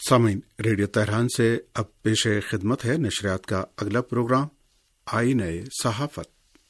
سامعین، radio Tehran سے اب پیش خدمت ہے نشریات کا اگلا پروگرام آئینہ صحافت۔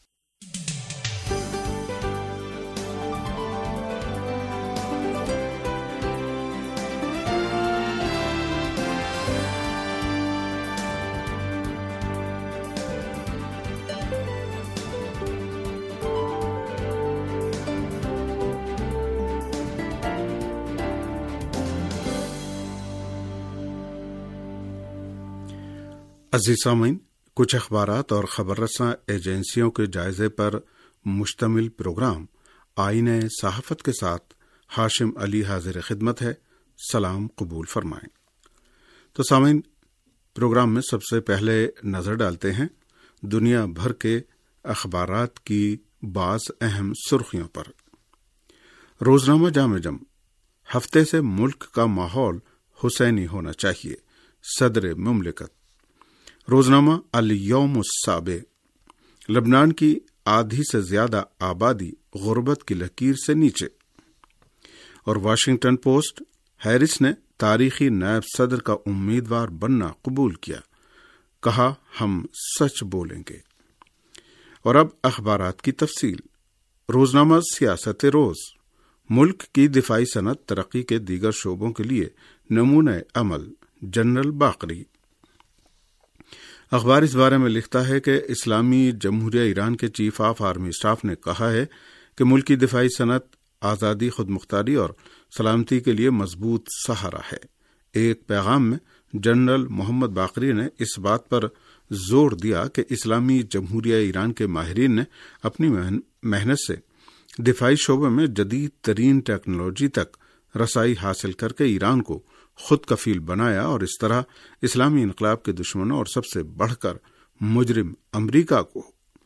عزیز سامعین، کچھ اخبارات اور خبر رساں ایجنسیوں کے جائزے پر مشتمل پروگرام آئینہ صحافت کے ساتھ ہاشم علی حاضر خدمت ہے۔ سلام قبول فرمائیں۔ تو سامعین، پروگرام میں سب سے پہلے نظر ڈالتے ہیں دنیا بھر کے اخبارات کی بعض اہم سرخیوں پر۔ روزنامہ جامع جم: ہفتے سے ملک کا ماحول حسینی ہونا چاہیے، صدر مملکت۔ روزنامہ الیوم السابع: لبنان کی آدھی سے زیادہ آبادی غربت کی لکیر سے نیچے۔ اور واشنگٹن پوسٹ: ہیرس نے تاریخی نائب صدر کا امیدوار بننا قبول کیا، کہا ہم سچ بولیں گے۔ اور اب اخبارات کی تفصیل۔ روزنامہ سیاست روز: ملک کی دفاعی صنعت ترقی کے دیگر شعبوں کے لیے نمونہ عمل، جنرل باقری۔ اخبار اس بارے میں لکھتا ہے کہ اسلامی جمہوریہ ایران کے چیف آف آرمی اسٹاف نے کہا ہے کہ ملک کی دفاعی صنعت آزادی، خود مختاری اور سلامتی کے لیے مضبوط سہارا ہے۔ ایک پیغام میں جنرل محمد باقری نے اس بات پر زور دیا کہ اسلامی جمہوریہ ایران کے ماہرین نے اپنی محنت سے دفاعی شعبے میں جدید ترین ٹیکنالوجی تک رسائی حاصل کر کے ایران کو خود کفیل بنایا، اور اس طرح اسلامی انقلاب کے دشمنوں اور سب سے بڑھ کر مجرم امریکہ کو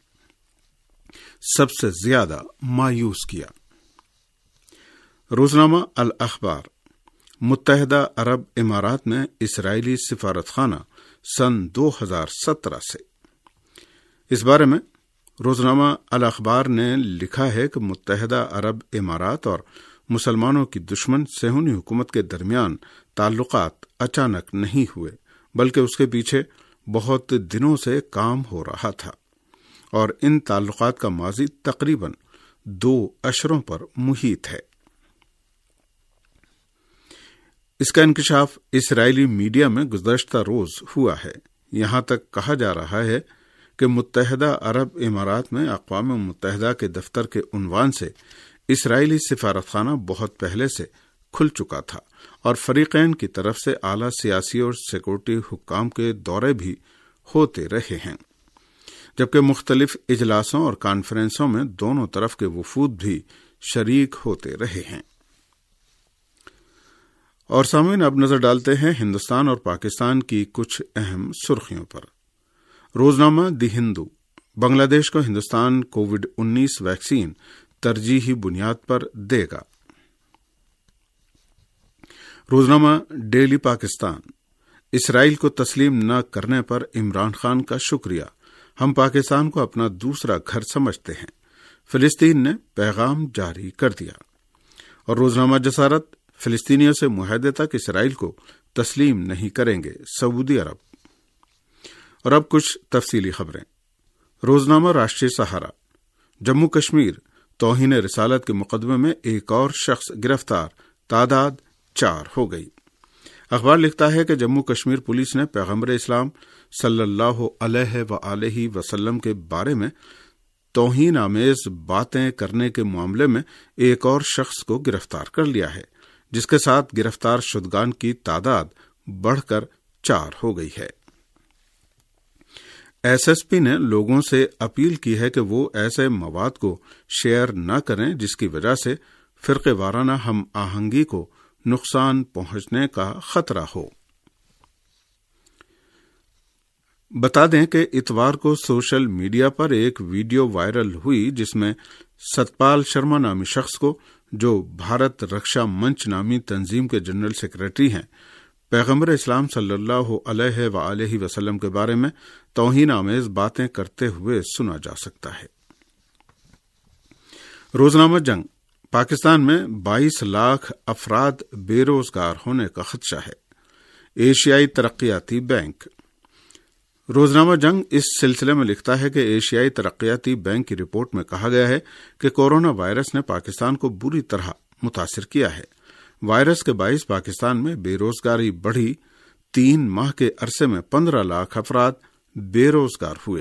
سب سے زیادہ مایوس کیا۔ روزنامہ الاخبار: متحدہ عرب امارات میں اسرائیلی سفارت خانہ سن 2017 سے۔ اس بارے میں روزنامہ الاخبار نے لکھا ہے کہ متحدہ عرب امارات اور مسلمانوں کی دشمن صہیونی حکومت کے درمیان تعلقات اچانک نہیں ہوئے، بلکہ اس کے پیچھے بہت دنوں سے کام ہو رہا تھا، اور ان تعلقات کا ماضی تقریباً 2 عشروں پر محیط ہے۔ اس کا انکشاف اسرائیلی میڈیا میں گزشتہ روز ہوا ہے۔ یہاں تک کہا جا رہا ہے کہ متحدہ عرب امارات میں اقوام متحدہ کے دفتر کے عنوان سے اسرائیلی سفارت خانہ بہت پہلے سے کھل چکا تھا، اور فریقین کی طرف سے اعلیٰ سیاسی اور سیکورٹی حکام کے دورے بھی ہوتے رہے ہیں، جبکہ مختلف اجلاسوں اور کانفرنسوں میں دونوں طرف کے وفود بھی شریک ہوتے رہے ہیں۔ اور سامعین، اب نظر ڈالتے ہیں ہندوستان اور پاکستان کی کچھ اہم سرخیوں پر۔ روزنامہ دی ہندو: بنگلہ دیش کو ہندوستان کووڈ-19 ویکسین ترجیحی بنیاد پر دے گا۔ روزنامہ ڈیلی پاکستان: اسرائیل کو تسلیم نہ کرنے پر عمران خان کا شکریہ، ہم پاکستان کو اپنا دوسرا گھر سمجھتے ہیں، فلسطین نے پیغام جاری کر دیا۔ اور روزنامہ جسارت: فلسطینیوں سے معاہدے تک اسرائیل کو تسلیم نہیں کریں گے سعودی عرب۔ اور اب کچھ تفصیلی خبریں۔ روزنامہ راشٹریہ سہارا: جموں کشمیر توہین رسالت کے مقدمے میں ایک اور شخص گرفتار، تعداد 4 ہو گئی۔ اخبار لکھتا ہے کہ جموں کشمیر پولیس نے پیغمبر اسلام صلی اللہ علیہ وآلہ وسلم کے بارے میں توہین آمیز باتیں کرنے کے معاملے میں ایک اور شخص کو گرفتار کر لیا ہے، جس کے ساتھ گرفتار شدگان کی تعداد بڑھ کر 4 ہو گئی ہے۔ ایس ایس پی نے لوگوں سے اپیل کی ہے کہ وہ ایسے مواد کو شیئر نہ کریں جس کی وجہ سے فرقے وارانہ ہم آہنگی کو نقصان پہنچنے کا خطرہ ہو۔ بتا دیں کہ اتوار کو سوشل میڈیا پر ایک ویڈیو وائرل ہوئی جس میں ستپال شرما نامی شخص کو، جو بھارت رکشا منچ نامی تنظیم کے جنرل سیکرٹری ہیں، پیغمبر اسلام صلی اللہ علیہ وآلہ وسلم کے بارے میں توہین آمیز باتیں کرتے ہوئے سنا جا سکتا ہے۔ روزنامہ جنگ: پاکستان میں 22 لاکھ افراد بے روزگار ہونے کا خدشہ ہے۔ ایشیائی ترقیاتی بینک۔ روزنامہ جنگ اس سلسلے میں لکھتا ہے کہ ایشیائی ترقیاتی بینک کی رپورٹ میں کہا گیا ہے کہ کورونا وائرس نے پاکستان کو بری طرح متاثر کیا ہے۔ وائرس کے باعث پاکستان میں بے روزگاری بڑھی، 3 ماہ کے عرصے میں 15 لاکھ افراد بے روزگار ہوئے۔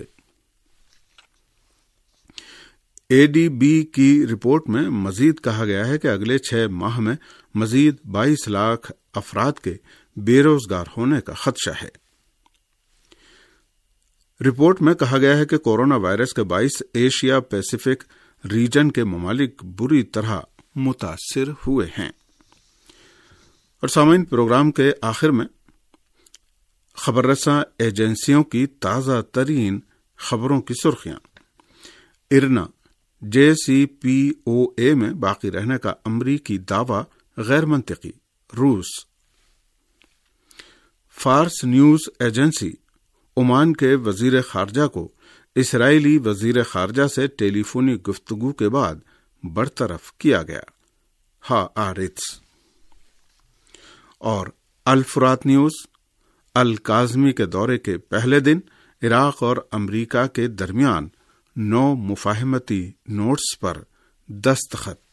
اے ڈی بی کی رپورٹ میں مزید کہا گیا ہے کہ اگلے 6 ماہ میں مزید 22 لاکھ افراد کے بے روزگار ہونے کا خدشہ ہے۔ رپورٹ میں کہا گیا ہے کہ کورونا وائرس کے باعث ایشیا پیسیفک ریجن کے ممالک بری طرح متاثر ہوئے ہیں۔ اور سامعین، پروگرام کے آخر میں خبر رساں ایجنسیوں کی تازہ ترین خبروں کی سرخیاں۔ ارنا JCPOA میں باقی رہنے کا امریکی دعویٰ غیر منطقی، روس۔ فارس نیوز ایجنسی عمان کے وزیر خارجہ کو اسرائیلی وزیر خارجہ سے ٹیلی فونی گفتگو کے بعد برطرف کیا گیا، ہآرتس۔ اور الفرات نیوز، الکاظمی کے دورے کے پہلے دن عراق اور امریکہ کے درمیان 9 مفاہمتی نوٹس پر دستخط۔